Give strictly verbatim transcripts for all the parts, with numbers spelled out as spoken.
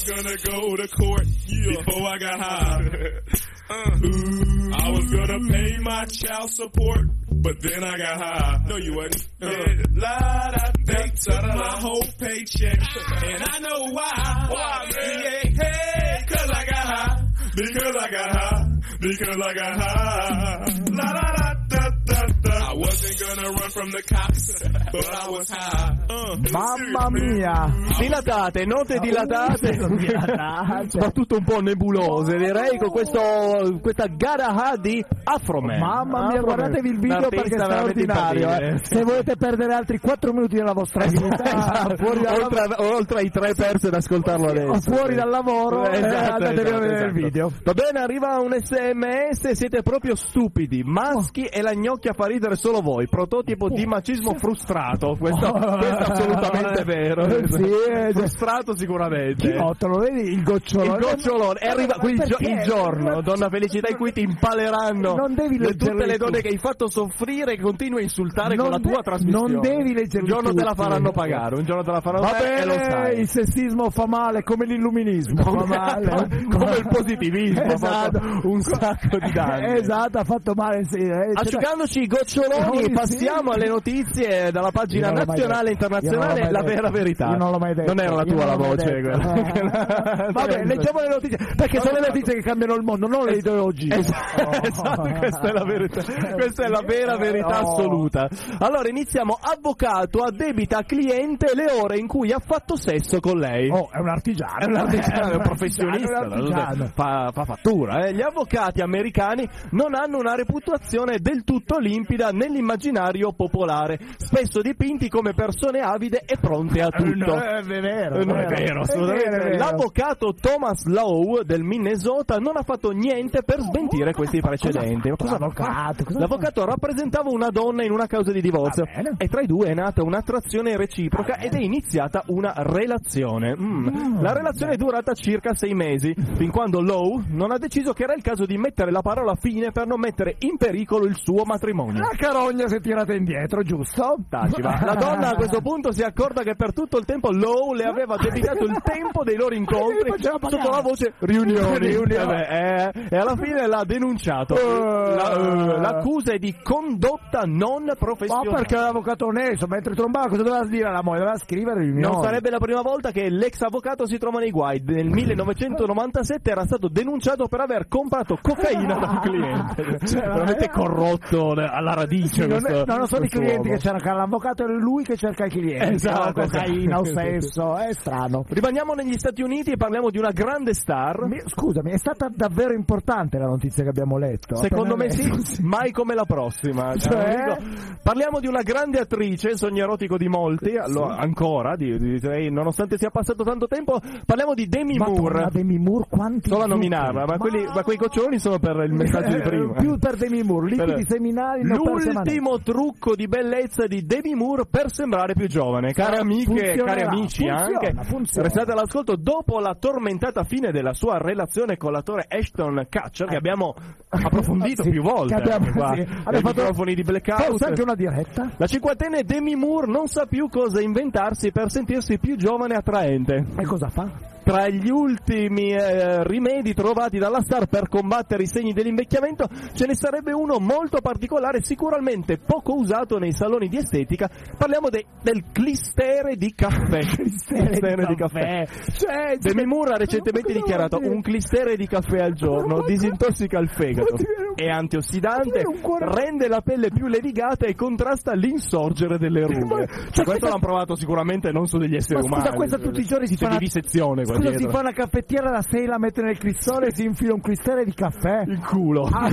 gonna go to court yeah. before I got high. Uh, I was gonna pay my child support, but then I got high. No, you wasn't. Uh, la da, they took my whole paycheck, and I know why. Why, man? Yeah, hey, cause I got high. Because I got high. Because I got high. La da da da da da. I wasn't gonna run from the cops, but I was high. Uh, Mamma mia. Dilatate, note dilatate, soprattutto un po' nebulose, direi, con questo, questa gara di Afroman. Mamma mia, guardatevi il video perché è straordinario. Eh. Se volete perdere altri quattro minuti della vostra vita, esatto. fuori oltre, a, oltre ai tre persi ad ascoltarlo adesso. Fuori dal lavoro, esatto, eh, andatevi esatto, a vedere esatto. il video. Va bene, arriva un S M S, siete proprio stupidi, maschi oh. e la gnocchia fa ridere solo voi, prototipo oh. di macismo frustrato, questo, questo è assolutamente vero, sì, eh, frustrato sicuramente. Chinotto, lo vedi il gocciolone? Il gocciolone, e arriva qui il, gio- il giorno, donna Felicità, in cui ti impaleranno non devi le, tutte le donne tu. che hai fatto soffrire e continui a insultare non con la tua de- trasmissione. Non devi leggere. Un giorno tutti. te la faranno pagare, un giorno te la faranno Va pagare bene, e lo sai. Il sessismo fa male come l'illuminismo, fa male. Come il positivismo, esatto. ha fatto un sacco di danni. Esatto, ha fatto male. Sì, eh, asciugandoci i goccioloni, oh, passiamo sì. alle notizie dalla pagina nazionale e internazionale, la vera verità. Io non l'ho mai detto. Non era la tua la voce quella. Vabbè, leggiamo le notizie, perché sono le notizie che cambiano il mondo, non le ideologie. Esatto, oh. esatto, questa è la verità. Questa è la vera verità oh. assoluta. Allora iniziamo. Avvocato addebita cliente le ore in cui ha fatto sesso con lei. Oh, è un artigiano. È un artigiano, è un professionista. È un artigiano. Fa, fa fattura. Eh. Gli avvocati americani non hanno una reputazione del tutto limpida nell'immaginario popolare, spesso dipinti come persone avide e pronte a tutto. No, è vero. Non è vero, assolutamente. È vero, è vero. L'avvocato Thomas Lowe del Minnesota non ha fatto niente per smentire questi precedenti. Cosa, cosa l'avvocato? Cosa L'avvocato rappresentava una donna in una causa di divorzio e tra i due è nata un'attrazione reciproca ed è iniziata una relazione. Mm. Mm. La relazione è durata circa sei mesi, fin quando Lowe non ha deciso che era il caso di mettere la parola fine per non mettere in pericolo il suo matrimonio. La carogna si è tirata indietro, giusto? Taci, va. La donna a questo punto si è accorta che per tutto il tempo Lowe le aveva debitato il tempo dei loro incontri sotto la voce riunioni. riunioni. Eh, e alla fine l'ha denunciato. Uh, la, uh, l'accusa è di condotta non professionale. Ma perché l'avvocato onesto, mentre trombava cosa doveva dire alla moglie? Doveva scrivere riunioni. Non sarebbe la prima volta che l'ex avvocato si trova nei guai. Nel millenovecentonovantasette era stato denunciato per aver comprato cocaina da un cliente. Cioè, veramente corrotto alla radice. Sì, questo, non, è, non sono i clienti uomo. che cercano l'avvocato, è lui che cerca i clienti. Esatto, cocaina esatto. o sesso, è strano. Rimaniamo negli Stati Uniti e parliamo di una grande star. Mi, scusami, è stata davvero importante la notizia che abbiamo letto? Secondo me sì, mai come la prossima. Cioè? Parliamo di una grande attrice, sogno erotico di molti, allora, ancora, di, di, di, nonostante sia passato tanto tempo. Parliamo di Demi ma Moore. Demi Moore, quanti solo a nominarla, ma, ma... Quelli, ma quei coccioni sono per il messaggio di prima. Più per Demi Moore, liquidi seminali. L'ultimo trucco di bellezza di Demi Moore per sembrare più giovane. Care amiche, cari amici, funziona, anche funziona. restate all'ascolto. Dopo la tormentata fine della sua relazione con l'attore Ashton Kutcher, che abbiamo approfondito sì, più volte, abbiamo, qua, sì. ai microfoni di Blackout, anche una diretta. La cinquantenne Demi Moore non sa più cosa inventarsi per sentirsi più giovane e attraente. E cosa fa? Tra gli ultimi eh, rimedi trovati dalla star per combattere i segni dell'invecchiamento ce ne sarebbe uno molto particolare, sicuramente poco usato nei saloni di estetica. Parliamo de- del clistere di caffè. Clistere di caffè. Cioè, Demi Moore ha recentemente dichiarato: un clistere di caffè al giorno disintossica il fegato, è antiossidante, rende la pelle più levigata e contrasta l'insorgere delle rughe. Cioè, questo l'hanno provato sicuramente non su degli esseri ma umani. Scusa, questa tutti i giorni si fa una vivisezione. Scusa, si fa una caffettiera da sei, la mette nel cristone e si infila un clistere di caffè. Il culo. Ah,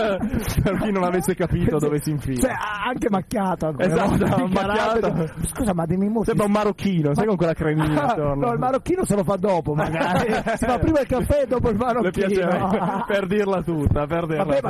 per chi non avesse capito dove si infila. Cioè, anche macchiato. Esatto, macchiato. Scusa, ma Demi Moore sembra un marocchino, ma... sai, con quella cremina attorno. No, il marocchino se lo fa dopo, magari. Si fa prima il caffè e dopo il marocchino. Le piace per dirla tutta, per dirla Vabbè, tutta.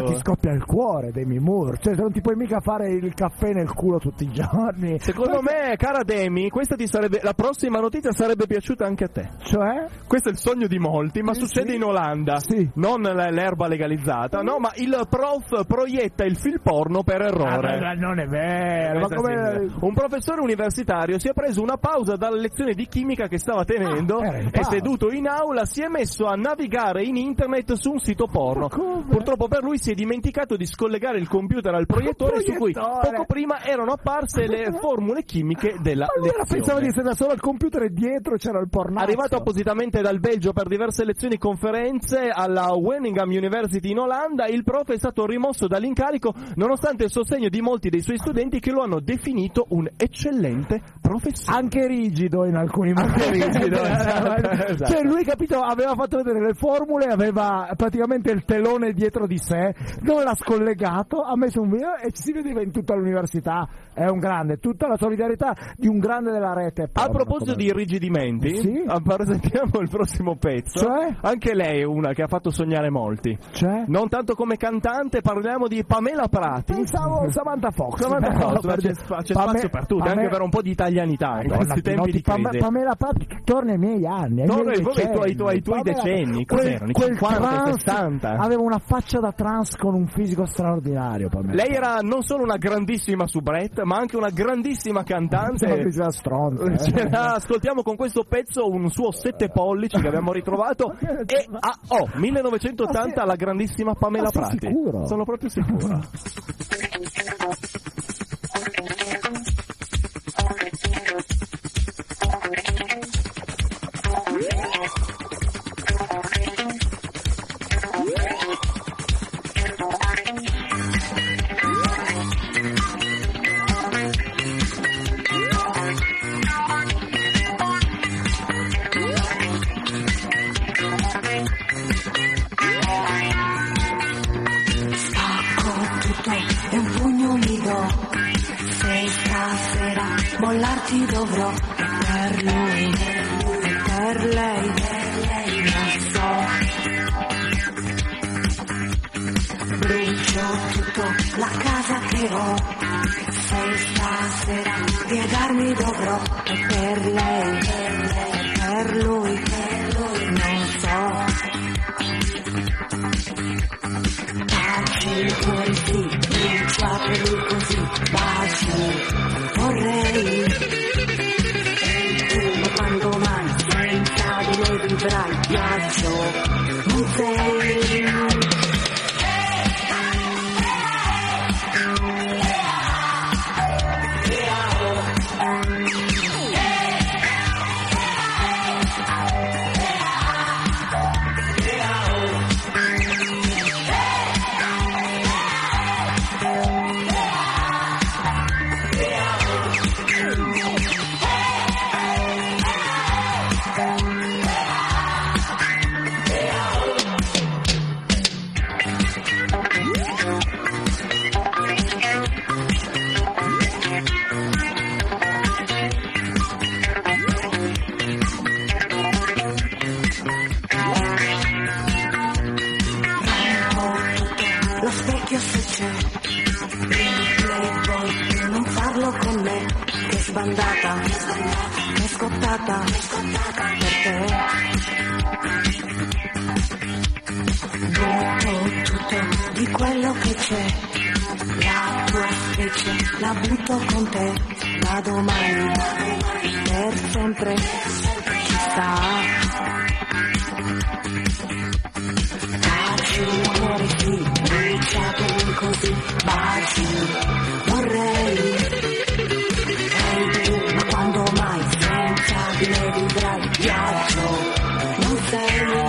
ti scoppia il cuore, Demi Moore. Cioè, non ti puoi mica fare il caffè nel culo tutti i giorni. Secondo me, cara Demi, questa ti sarebbe la prossima notizia sarebbe piaciuta anche a te. Cioè? Questo è il sogno di molti, ma sì, succede sì. in Olanda. Sì. Non l'erba legalizzata, no, ma il prof proietta il film porno per errore. Ah, non è vero. Ma come... Un professore universitario si è preso una pausa dalla lezione di chimica che stava tenendo ah, e seduto in aula si è messo a navigare in internet su un sito porno. Purtroppo per lui si è dimenticato di scollegare il computer al proiettore, su cui poco prima erano apparse le formule chimiche della ma lezione. Pensava di essere da solo al computer e dietro c'era il porno. Arrivato appositamente dal Belgio per diverse lezioni e conferenze alla Wageningen University in Olanda, il prof è stato rimosso dall'incarico nonostante il sostegno di molti dei suoi studenti che lo hanno definito un eccellente professore. Anche rigido in alcuni momenti. Anche rigido, esatto, esatto. Cioè lui, capito, aveva fatto vedere le formule, aveva praticamente il telone dietro di sé, non l'ha scollegato, ha messo un video e ci si vedeva in tutta l'università. È un grande, tutta la solidarietà di un grande della rete. A proposito di irrigidimenti, sì? presentiamo il prossimo pezzo. Cioè? Anche lei è una che ha fatto sognare molti. Cioè? Non tanto come cantante, parliamo di Pamela Prati. Pensavo Samantha Fox. Samantha Fox, ma c'è, c'è Pame- spazio per tutti, Pame- anche per un po' di italianità in questi tempi di crisi. Pam- Pamela Prati torna ai miei anni, ai torna miei ai tuoi, tuoi, tuoi decenni, cos'erano? I cinquanta, sessanta? Aveva una faccia da trans con un fisico straordinario. Pamela. Lei era non solo una grandissima soubrette, ma anche una grandissima cantante. Una stronza, eh. Ascoltiamo con questo pezzo un suo sette pollici che abbiamo ritrovato e a oh, millenovecentottanta la grandissima Pamela Prati. Sicuro? Sono proprio sicuro. Mollarti dovrò per lui, per lei, non so. Brucio tutto la casa che ho, se stasera piegarmi dovrò per lei, per lui, non so. Baci il cuore sì, brucia per lui così, baci. Vorrei, e tu quando mai senza di me vivrai il viaggio, non sei. Sbandata, è scottata per te. Butto tutto di quello che c'è, la tua specie la butto con te. Da domani, per sempre, ci sta. Baci il cuore sì, bruciatemi così, baci, vorrei. Quando mai senza di me vivrai il viaggio, non sei.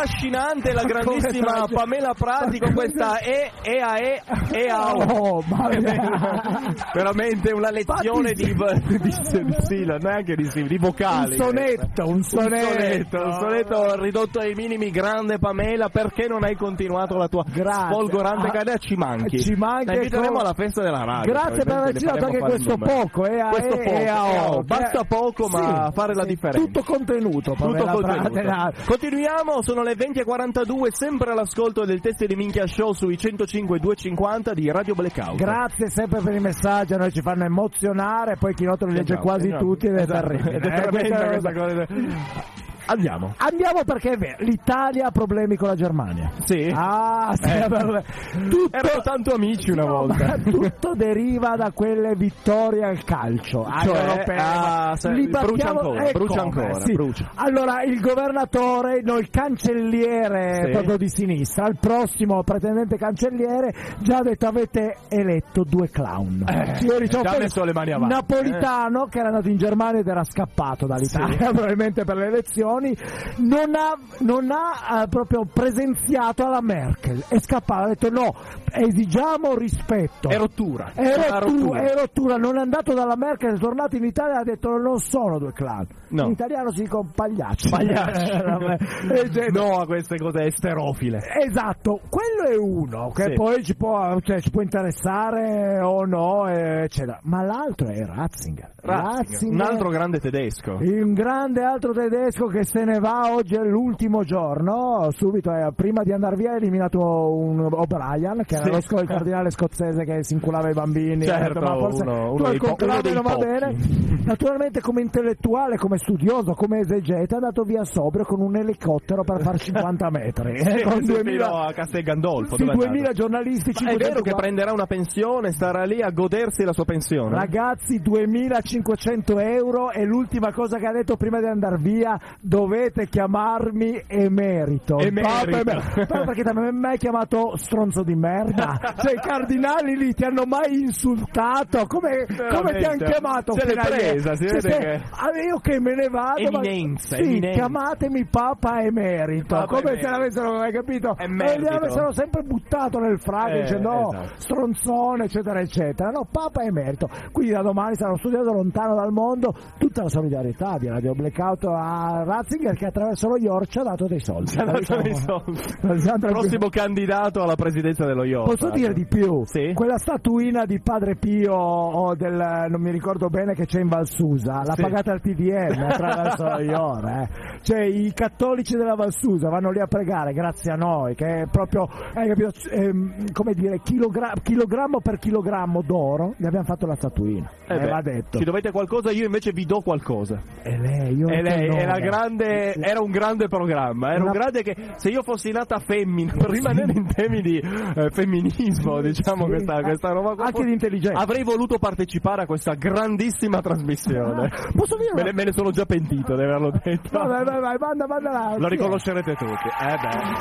trascinante la grandissima trasci- Pamela Prati con questa E, E a E, E a O. Oh, mamma mia. Veramente una lezione di, di, di, di sì, neanche di, sì, di vocali. Un sonetto, un sonetto. Un sonetto, un sonetto ridotto ai minimi. Grande Pamela, perché non hai continuato la tua Grazie. folgorante Ah, carriera? Ci manchi. ci manchi La inviteremo con- alla festa della radio. Grazie per aver citato anche questo poco, eh, Questo eh, poco, eh, oh, eh, basta poco, ma sì, fare la sì, differenza. Tutto contenuto, Tutto Pamela contenuto. Prati, no. Continuiamo, sono le venti e quarantadue, sempre all'ascolto del Teste di Minchia Show sui centocinque e duecentocinquanta di Radio Blackout. Grazie sempre per i messaggi, a noi ci fanno emozionare, poi Chinotto li legge Andiamo, quasi andiamo. tutti ed è Esatto, terribile. ed è Eh, tremenda questa questa cosa. Andiamo. Andiamo perché è vero, l'Italia ha problemi con la Germania. Sì. Ah, sì, Eh. vabbè. Tutto, Erano tanto amici una no, volta. ma tutto deriva da quelle vittorie al calcio. Ah, Cioè, europee. ah, se- Li brucia battiamo- ancora, e brucia come? ancora, Sì. brucia. Allora, il governatore, no, il cancelliere Sì. proprio di sinistra, il prossimo pretendente cancelliere, già ha detto avete eletto due clown. Eh, Signori, ci ho già offeso. messo le mani avanti, Napolitano, che era andato in Germania ed era scappato dall'Italia, probabilmente per le elezioni, non ha, non ha eh, proprio presenziato alla Merkel, è scappato, ha detto no, esigiamo rispetto. È rottura. È Una rottura, è rottura, non è andato dalla Merkel, è tornato in Italia e ha detto non sono due clown. No. In italiano si dicono pagliacci. Pagliacci. Eh, cioè, No a queste cose esterofile. Esatto, quello è uno che Sì. poi ci può, cioè, ci può interessare o no, eccetera. Ma l'altro è Ratzinger. Ratzinger, un altro grande tedesco. Un grande altro tedesco che se ne va, oggi è l'ultimo giorno, subito, eh, prima di andare via ha eliminato un O'Brien, che era Sì. lo sco- il cardinale scozzese che si inculava i bambini. Certo, ha detto, ma forse uno- tu uno al dei po- contrario uno dei non va pochi. bene. Naturalmente come intellettuale, come studioso, come esegeta è andato via sobrio con un elicottero per fare cinquanta metri. Sì, con sì, duemila fino a Castel Gandolfo. sì, dove è andato? duemila giornalisti. Ma è vero che cinquecento prenderà una pensione, starà lì a godersi la sua pensione? Ragazzi, duemilacinquecento euro e l'ultima cosa che ha detto prima di andare via, dovete chiamarmi emerito. Emerito. Papa emerito. Però perché ti hanno mai chiamato stronzo di merda? Cioè i cardinali lì ti hanno mai insultato? Come, come ti hanno chiamato? Se l'è fino a ieri? presa, si Cioè, vede se- che- ah, io che me ne vado. ma- Eminenza, sì, eminenza. chiamatemi Papa emerito. Papa come emerito. se l'avessero mai capito? Emerito. E li avessero sempre buttato nel frago Eh, dicendo no, esatto. stronzone, eccetera, eccetera. No, Papa emerito. Quindi da domani saranno studiato lontano dal mondo. Tutta la solidarietà di Radio Blackout a Ratzinger, che attraverso lo York ci ha dato dei soldi. Ci ha dato dei soldi. Prossimo candidato alla presidenza dello York. Posso dire di più? Sì. Quella statuina di Padre Pio o del, non mi ricordo bene, che c'è in Valsusa, l'ha Sì. pagata il P D M attraverso lo York. Eh. Cioè i cattolici della Valsusa vanno lì a pregare grazie a noi, che è proprio, hai capito, ehm, come dire, chilogra- chilogrammo per chilogrammo d'oro, gli abbiamo fatto la statuina. Eh Eh, beh, va detto. ci dovete qualcosa, io invece vi do qualcosa. E lei, io E lei che era, nome. grande, era un grande programma, era Una- un grande che se io fossi nata femmina, per rimanere in temi di eh, femminismo, diciamo, Sì. questa, questa roba qua, Anche di intelligenza. avrei voluto partecipare a questa grandissima trasmissione. Ah, posso dire Me una- ne, me ne sono già pentito di averlo detto. Vai, vai, vai, manda, manda là. Lo riconoscerete tutti. Eh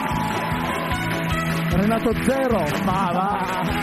beh. Renato Zero, ma va.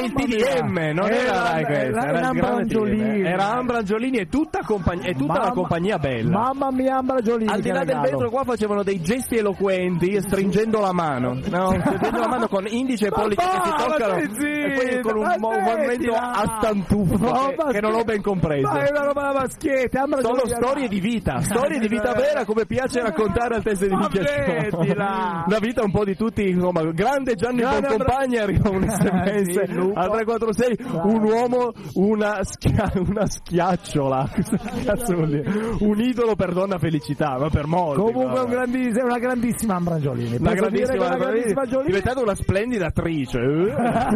il T D M, non era, era Rai questa, era, era, era il grande Ambrangiolini. T D M. Era Ambrangiolini e tutta, compagnia, e tutta mamma, la compagnia bella. Mamma mia, Ambrangiolini. Al di là del vetro qua facevano dei gesti eloquenti stringendo la mano, no? Stringendo la mano con indice e pollice che si toccano e poi con un mo- movimento a stantuffo che, che non ho ben compreso. Ma è una roba da maschiette. Sono storie di vita, storie di vita vera come piace raccontare al test di minchia. La vita un po' di tutti, insomma, grande Gianni Boncompagni, arriva un sms al tre quattro sei, un uomo, una, schia- una schiacciola, cazzo vuol dire? Un idolo per donna felicità, ma per molti. Comunque no? un grandissimo, una grandissima Ambrangiolini. Una Posso dire che grandissima, una grandissima Giolini. diventata una splendida attrice, eh?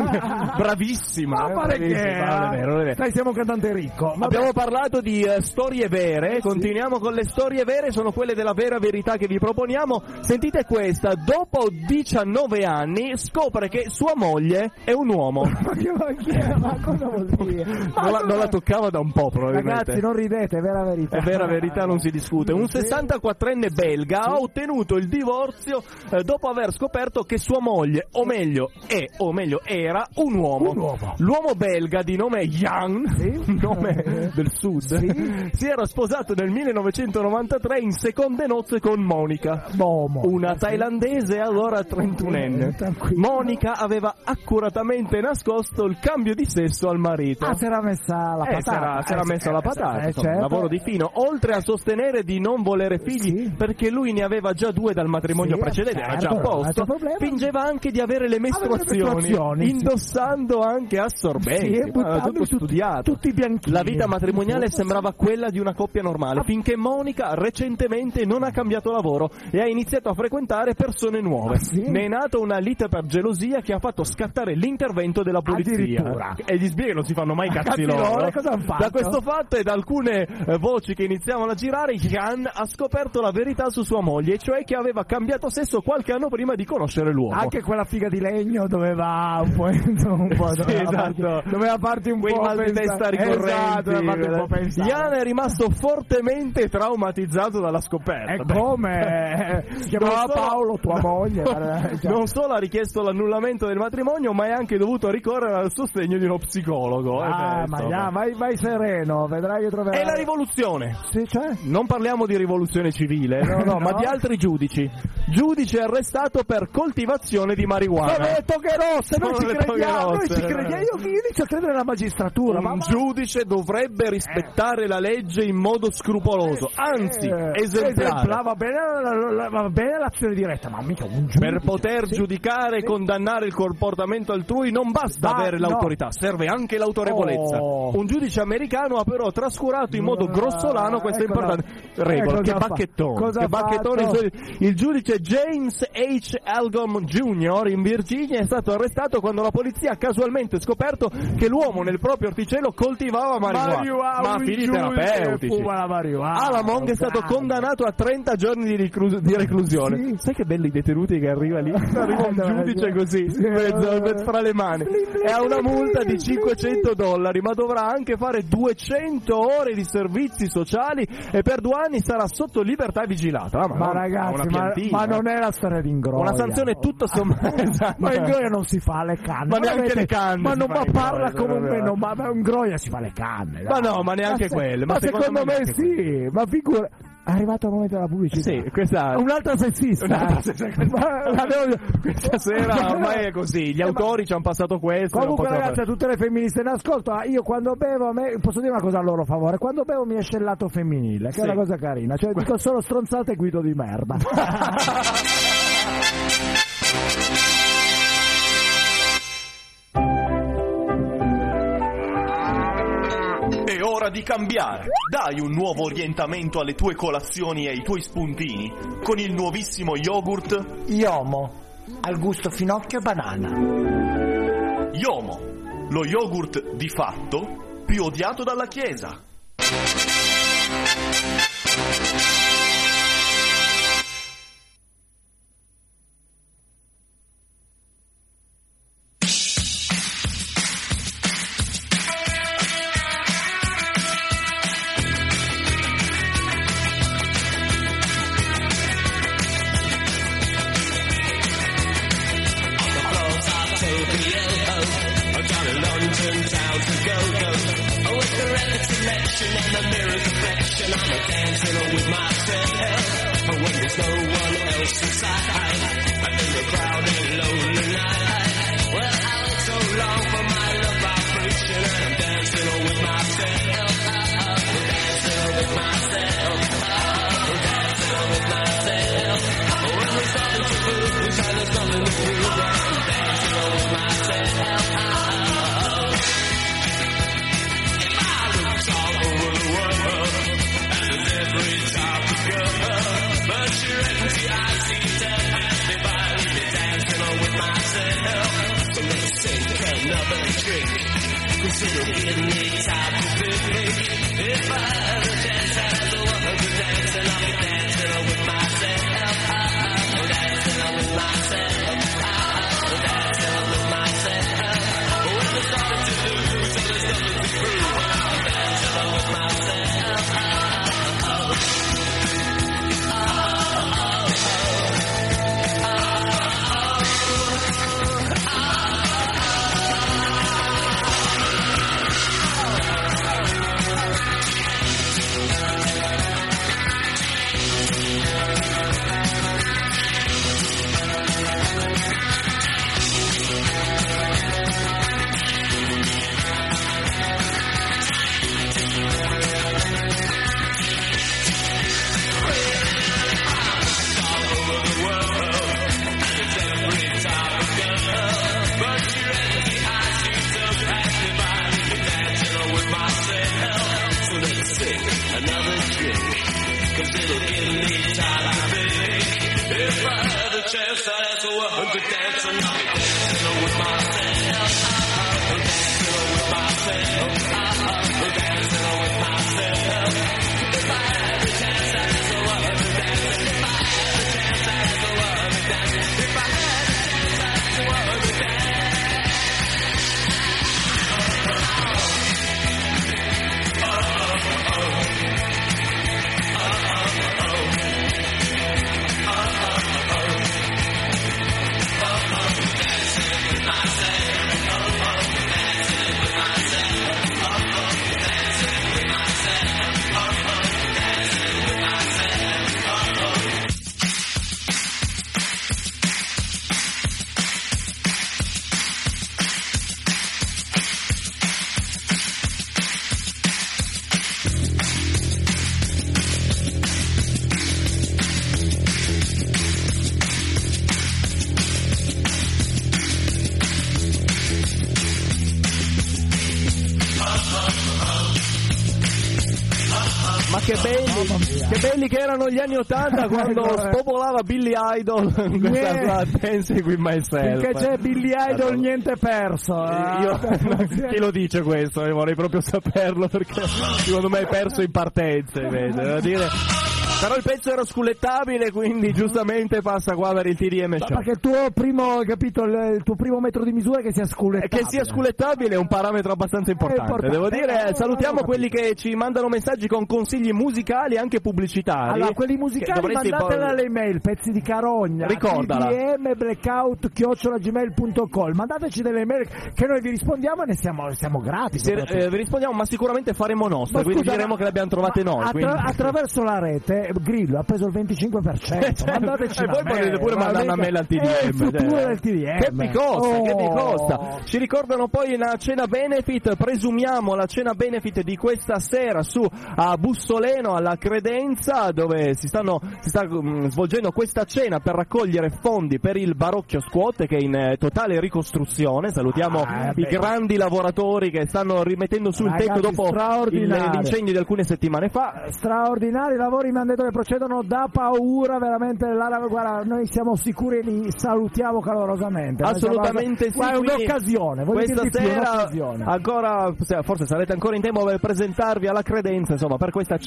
bravissima. Ma eh, pare che bravissima, non è vero, non è vero. stai, siamo un cantante ricco. Vabbè. Abbiamo parlato di uh, storie vere, continuiamo con le storie vere, sono quelle della vera verità che vi proponiamo. Sentite questa, dopo diciannove anni scopre che sua moglie è un uomo. Ma che ma, che, ma cosa vuol dire? Ma Non la, cosa- non la toccava da un po' probabilmente. Ragazzi, non ridete, è vera verità. È vera verità, non si discute. Un sessantaquattrenne belga ha ottenuto il divorzio eh, dopo aver scoperto che sua moglie, o meglio è, o meglio era, un uomo. Un uomo. L'uomo belga di nome Jan, Sì. nome del sud, Sì. si era sposato nel millenovecentonovantatré in seconde nozze con Monica, Momo. una thailandese allora trentunenne. Eh, tranquillo. Monica aveva accuratamente nascosto il cambio di sesso al marito. Ah, si era messa la Eh, si era, patata. si era Eh, messo eh, la patata, eh, insomma, certo. lavoro di fino, oltre a sostenere di non volere figli Sì. perché lui ne aveva già due dal matrimonio Sì, precedente, era già a certo, non posto, c'è problema. fingeva anche di avere le mestruazioni, mestruazioni, sì. indossando anche assorbenti, Sì, e aveva buttando tutto tutti- studiato. tutti bianchini. La vita matrimoniale sembrava quella di una coppia normale, finché Monica recentemente non ha cambiato lavoro e ha iniziato a frequentare persone nuove. Ah, sì? Ne è nata una lite per gelosia che ha fatto scattare l'intervento della polizia. Addirittura. E gli sbirri non si fanno mai cazzi Cazzi loro. loro, cosa han fatto? Da questo fatto e da alcune eh, voci che iniziavano a girare, Jan ha scoperto la verità su sua moglie, cioè che aveva cambiato sesso qualche anno prima di conoscere l'uomo. Anche quella figa di legno doveva un po', un po' Sì, doveva, esatto. farti, doveva farti un Quei po' mal di pensare. testa ricorrenti. Esatto, doveva farti un po' pensare. Jan è rimasto fortemente traumatizzato dalla scoperta. E Beh, come? Si chiamava non solo- Paolo, tua moglie. Cioè. Non solo ha richiesto l'annullamento del matrimonio, ma è anche dovuto ricorrere al sostegno di uno psicologo. eh, Ah, beh, ma insomma. già, vai, vai sereno, vedrai che troverai. È la rivoluzione. Sì, cioè? Non parliamo di rivoluzione civile, no, no, No. ma di altri giudici. Giudice arrestato per coltivazione di marijuana. Sono le toghe rosse, noi Sono ci le toghe crediamo, noi rosse. ci crediamo. Io, io inizio a credere nella magistratura. ma Un ma- giudice dovrebbe rispettare la legge in modo scrupoloso, anzi Eh, esemplare. Va bene, la- la- la- va bene l'azione diretta, ma mica un giudice. Per poter Sì. giudicare e condannare il comportamento altrui non basta Ma avere no. l'autorità, serve anche l'autorevolezza. Oh. Un giudice americano ha però trascurato in modo Ah, grossolano questa eh, cosa- importante eh, regola. cosa Che fa- bacchettone, cosa che ha bacchettone. fatto? Il giudice James H. Algom Junior in Virginia è stato arrestato quando la polizia ha casualmente scoperto che l'uomo nel proprio orticello coltivava marijuana. Marijuana, Ma un fini giudice terapeutici. fuma la marijuana. Alamong è stato Grande. condannato a trenta giorni di, riclus- di reclusione. Sì. Sai che belli i detenuti che arriva lì? Arriva un giudice così, Sì. mezzo, mezzo fra le mani. E ha una multa di cinquecento dollari, ma dovrà anche fare duecento ore di servizi sociali e per due anni sarà sotto libertà vigilata. Ah, Ma no, ragazzi, una ma, piantina. ma non è la storia di Ingroia. Una sanzione tutto sommato. Ma Ingroia non si fa le canne. Ma neanche veramente, le canne Ma si non fa ma in parla Ingroia, come un proprio. meno, ma ma Ingroia si fa le canne. Ma dai. no, ma neanche se- quelle. Ma, Ma secondo, secondo me me neanche sì, ma figura. È arrivato il momento della pubblicità. Sì, questa, Un'altra sessista. Un'altra sessista. Ma l'avevo- questa sera ormai è così. Gli autori ci hanno passato questo. non Comunque possono ragazzi, a fare- tutte le femministe in ascolto, ah, io quando bevo, a me, posso dire una cosa a loro favore, quando bevo mi esce il lato femminile, che Sì. è una cosa carina, cioè dico solo stronzate e guido di merda. È ora di cambiare. Dai un nuovo orientamento alle tue colazioni e ai tuoi spuntini con il nuovissimo yogurt Iomo, al gusto finocchio e banana. Yomo, lo yogurt di fatto più odiato dalla Chiesa. I'm trying to direction and the mirror's reflection. I'm a dancing with myself when there's no one else inside. I'm in the crowded lonely night. Well, I wait so long for my love vibration, and I'm dancing with myself. I'm dancing with myself. I'm dancing with myself. When there's nothing to lose and there's nothing to prove, I'm dancing with myself. Consider giving me time to think. If I had a chance, I'd go up and dance, and I'll be dancing with myself. I'm dancing with myself. I'm dancing with myself. When there's nothing to lose and there's nothing to prove, I'm dancing with myself. Che belli, che belli che erano gli anni ottanta quando spopolava Billy Idol in questa Yeah. Dancing with Myself. Finché c'è Billy Idol Allora, niente perso. io, chi lo dice questo? Io vorrei proprio saperlo perché secondo me è perso in partenza invece, devo dire. Però il pezzo era scullettabile, quindi giustamente passa qua per il T D M Show. Perché il tuo primo, capito, il, il tuo primo metro di misura è che sia scullettabile. Che sia scullettabile è un parametro abbastanza importante. importante. Devo dire, Eh, salutiamo non ho quelli che ci mandano messaggi con consigli musicali e anche pubblicitari. Allora, quelli musicali dovresti mandatela poi- alle email, pezzi di carogna, Ricordala. t d m blackout chiocciola gmail punto com. Mandateci delle email che noi vi rispondiamo e ne siamo, siamo grati. Se, eh, vi rispondiamo, ma sicuramente faremo nostre, Ma quindi scusa, diremo ma- che le abbiamo trovate ma noi. attra- quindi- attraverso la rete Grillo ha preso il venticinque per cento. Cioè, Mandateci e una voi mail, potete pure mandare una mail al T D M. È il futuro cioè. del T D M. Che vi costa, Oh. che vi costa. Ci ricordano poi una cena benefit, presumiamo la cena benefit di questa sera su a Bussoleno alla Credenza, dove si stanno si sta um, svolgendo questa cena per raccogliere fondi per il Barocchio Squat, che è in eh, totale ricostruzione. Salutiamo Ah, i beh. grandi lavoratori che stanno rimettendo sul Ragazzi, tetto dopo il- straordinario. l'incendio di alcune settimane fa. Straordinari lavori, mi hanno detto che procedono da paura, veramente. Lara, guarda, noi siamo sicuri e li salutiamo calorosamente. Assolutamente sì. Guarda, è quindi un'occasione. voglio Questa dirti più, sera un'occasione. ancora, forse sarete ancora in tempo per presentarvi alla Credenza, insomma, per questa cena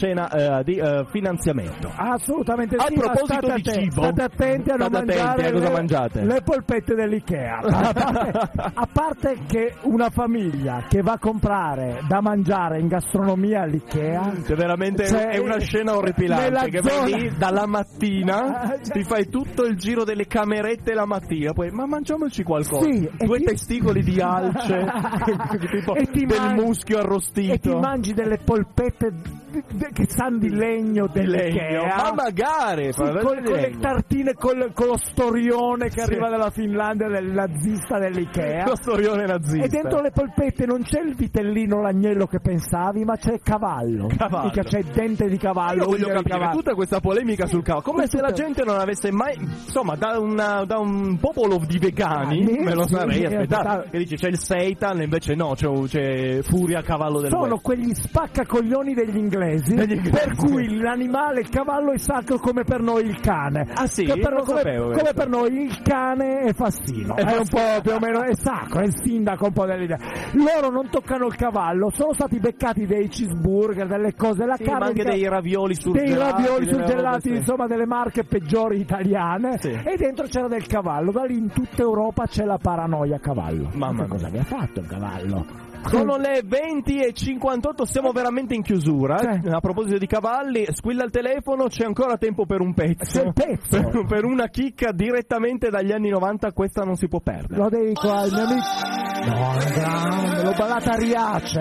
scena eh, di eh, finanziamento. Assolutamente A sì, ma proposito state di attenti, cibo, state attenti a non state attenti mangiare a cosa le, mangiate. le polpette dell'Ikea. A parte, a parte che una famiglia che va a comprare da mangiare in gastronomia all'Ikea, Cioè, veramente cioè, è una scena orripilante nella che zona- vai lì dalla mattina, Cioè- ti fai tutto il giro delle camerette la mattina, poi ma mangiamoci qualcosa. Sì, e Due ti- testicoli di alce, tipo E ti del man- muschio arrostito. e ti mangi delle polpette d- d- che sanno di legno Di legno. dell'Ikea. Ma magari, Sì, fa- con, con le legno. tartine col- con lo storione che Sì. arriva dalla Finlandia, del nazista dell'Ikea. Lo storione nazista. E dentro le polpette non c'è il vitellino, l'agnello che pensavi, ma c'è il cavallo. Cavallo. Mica c'è il dente di cavallo. Io voglio unghie di capire cavallo. tutta questa polemica sul cavallo, come se la gente non avesse mai, insomma, da, una, da un popolo di vegani, Ah, me lo sì, sarei sì, aspettato, aspettato. che dice c'è il seitan, invece no, c'è, c'è Furia cavallo del Sono West. quegli spaccacoglioni degli inglesi, Degli inglesi. per cui l'animale, il cavallo è sacro come per noi il cane. Ah, sì? Che per, Non come, sapevo come questo. per noi il cane è Fassino. È È, un Fassino. po' più o meno, è sacro, è il sindaco un po' dell'idea. Loro non toccano il cavallo, sono stati beccati dei cheeseburger, delle cose, la Sì, ma carne anche di ca- dei ravioli surgelati. dei ravioli delle robe, surgelati, sì. insomma delle marche peggiori italiane, Sì. e dentro c'era del cavallo. Da lì in tutta Europa c'è la paranoia cavallo. Mamma Ma che cosa vi ha fatto il cavallo? Sono le venti e cinquantotto, siamo veramente in chiusura. Sì. A proposito di cavalli, squilla il telefono, c'è ancora tempo per un pezzo. C'è il pezzo. Per, per una chicca direttamente dagli anni novanta, questa non si può perdere. Lo dedico al mio amico. No, è grande, l'ho ballata a Riace.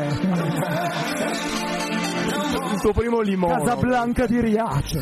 Il tuo primo limone. Casablanca di Riace.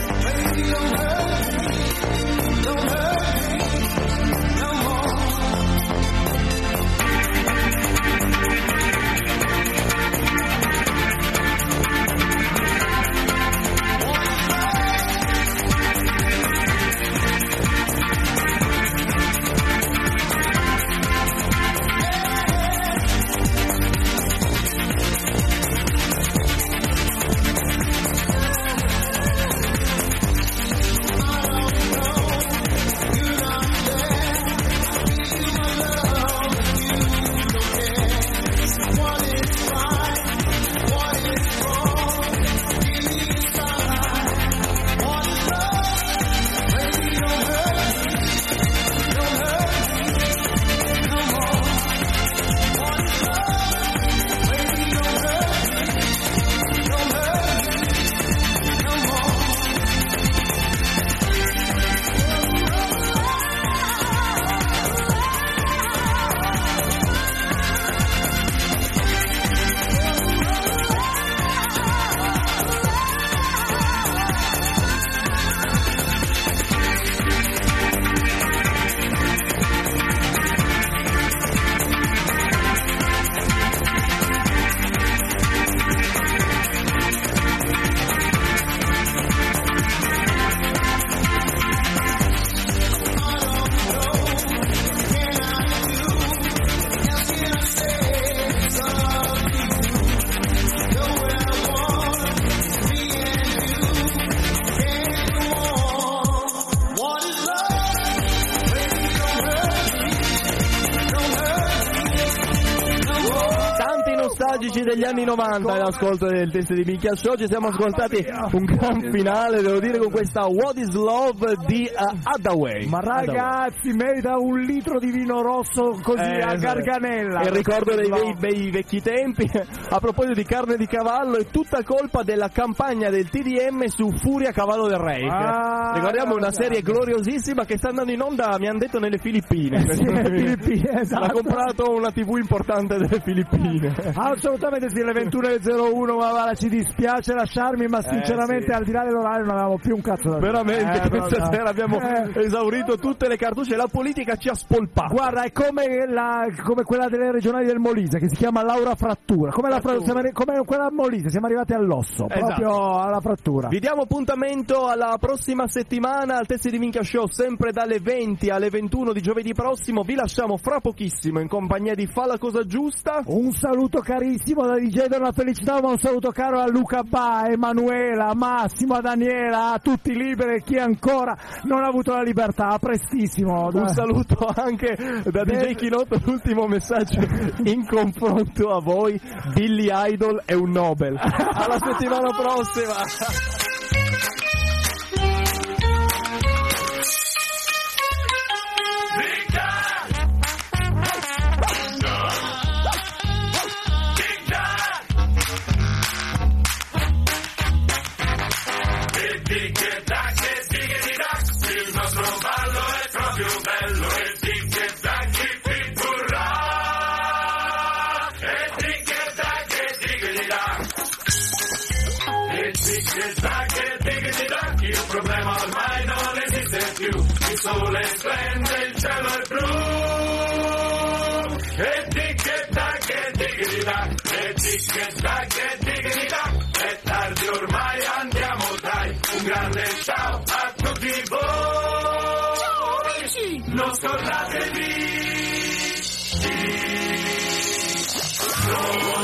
nostalgici degli anni novanta all'ascolto del test di Minchia Show. Ci siamo ascoltati un gran finale, devo dire, con questa What is Love di uh, Hathaway. Ma ragazzi, merita un litro di vino rosso così Eh, a garganella. E il ricordo dei bei, No. bei vecchi tempi. A proposito di carne di cavallo, è tutta colpa della campagna del T D M su Furia Cavallo del Reich. Ah, Ricordiamo una guarda. serie gloriosissima che sta andando in onda, mi hanno detto, nelle Filippine. Sì, nelle Filippine, esatto. L'ha comprato una tivù importante delle Filippine. Assolutamente sì, le ventuno e zero uno, ma guarda, ci dispiace lasciarmi, ma sinceramente sì. al di là dell'orario non avevamo più un cazzo da dire. Veramente, Eh, questa no, no. sera abbiamo Eh. esaurito tutte le cartucce, la politica ci ha spolpato. Guarda, è come, la, come quella delle regionali del Molise che si chiama Laura Frattura. Come, la, fra- Frattura. siamo arri- come quella del Molise, siamo arrivati all'osso, Esatto. proprio alla frattura. Vi diamo appuntamento alla prossima settimana al Testi di Minchia Show, sempre dalle venti alle ventuno di giovedì prossimo. Vi lasciamo fra pochissimo in compagnia di Fa la cosa giusta. Un saluto carissimo da gli chiedono la felicità, ma un saluto caro a Luca Ba, Emanuela, a Massimo, a Daniela, a tutti liberi e chi ancora non ha avuto la libertà. A prestissimo. Un saluto anche da D J Chinotto, l'ultimo messaggio in confronto a voi: Billy Idol è un Nobel. Alla settimana prossima. Il problema ormai non esiste più, il sole splende, il cielo è blu. E tic e tac e digri tac, e tic e tac e digri tac, è tardi ormai, andiamo dai, un grande ciao a tutti voi. Ciao amici! Non scordatevi di...